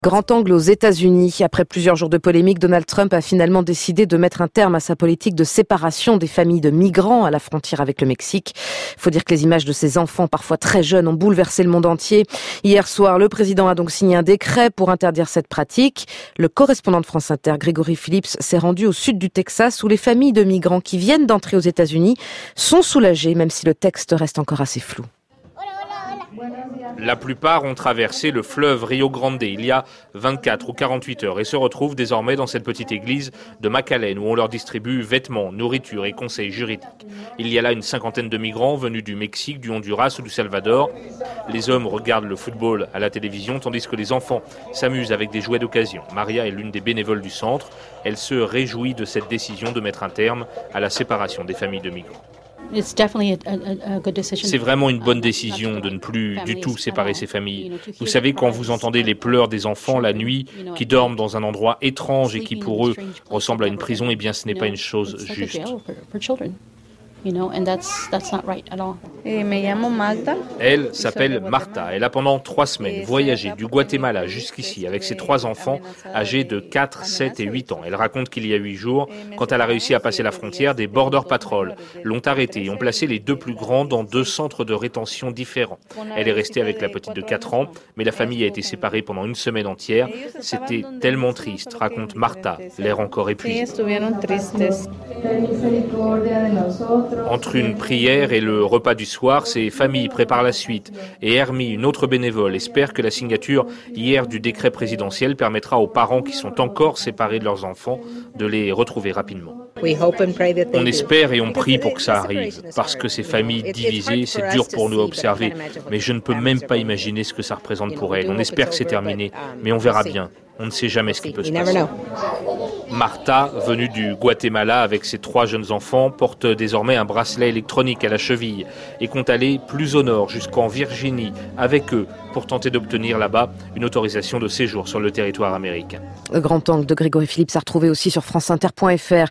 Grand angle aux États-Unis. Après plusieurs jours de polémique, Donald Trump a finalement décidé de mettre un terme à sa politique de séparation des familles de migrants à la frontière avec le Mexique. Il faut dire que les images de ces enfants, parfois très jeunes, ont bouleversé le monde entier. Hier soir, le président a donc signé un décret pour interdire cette pratique. Le correspondant de France Inter, Grégory Phillips, s'est rendu au sud du Texas où les familles de migrants qui viennent d'entrer aux États-Unis sont soulagées, même si le texte reste encore assez flou. La plupart ont traversé le fleuve Rio Grande il y a 24 ou 48 heures et se retrouvent désormais dans cette petite église de McAllen où on leur distribue vêtements, nourriture et conseils juridiques. Il y a là une cinquantaine de migrants venus du Mexique, du Honduras ou du Salvador. Les hommes regardent le football à la télévision tandis que les enfants s'amusent avec des jouets d'occasion. Maria est l'une des bénévoles du centre. Elle se réjouit de cette décision de mettre un terme à la séparation des familles de migrants. C'est vraiment une bonne décision de ne plus du tout séparer ces familles. Vous savez, quand vous entendez les pleurs des enfants la nuit, qui dorment dans un endroit étrange et qui pour eux ressemble à une prison, eh bien ce n'est pas une chose juste. Elle s'appelle Martha. Elle a pendant 3 semaines voyagé du Guatemala jusqu'ici avec ses 3 enfants âgés de 4, 7 et 8 ans. Elle raconte qu'il y a 8 jours, quand elle a réussi à passer la frontière, des border patrol l'ont arrêtée et ont placé les 2 plus grands dans 2 centres de rétention différents. Elle est restée avec la petite de 4 ans, mais la famille a été séparée pendant une semaine entière. C'était tellement triste, raconte Martha, l'air encore épuisé. Entre une prière et le repas du soir, ces familles préparent la suite. Et Hermie, une autre bénévole, espère que la signature hier du décret présidentiel permettra aux parents qui sont encore séparés de leurs enfants de les retrouver rapidement. On espère et on prie pour que ça arrive, parce que ces familles divisées, c'est dur pour nous à observer, mais je ne peux même pas imaginer ce que ça représente pour elles. On espère que c'est terminé, mais on verra bien. On ne sait jamais ce qui peut se passer. Martha, venue du Guatemala avec ses 3 jeunes enfants, porte désormais un bracelet électronique à la cheville et compte aller plus au nord, jusqu'en Virginie, avec eux, pour tenter d'obtenir là-bas une autorisation de séjour sur le territoire américain. Le grand angle de Grégory Phillips à retrouver aussi sur franceinter.fr.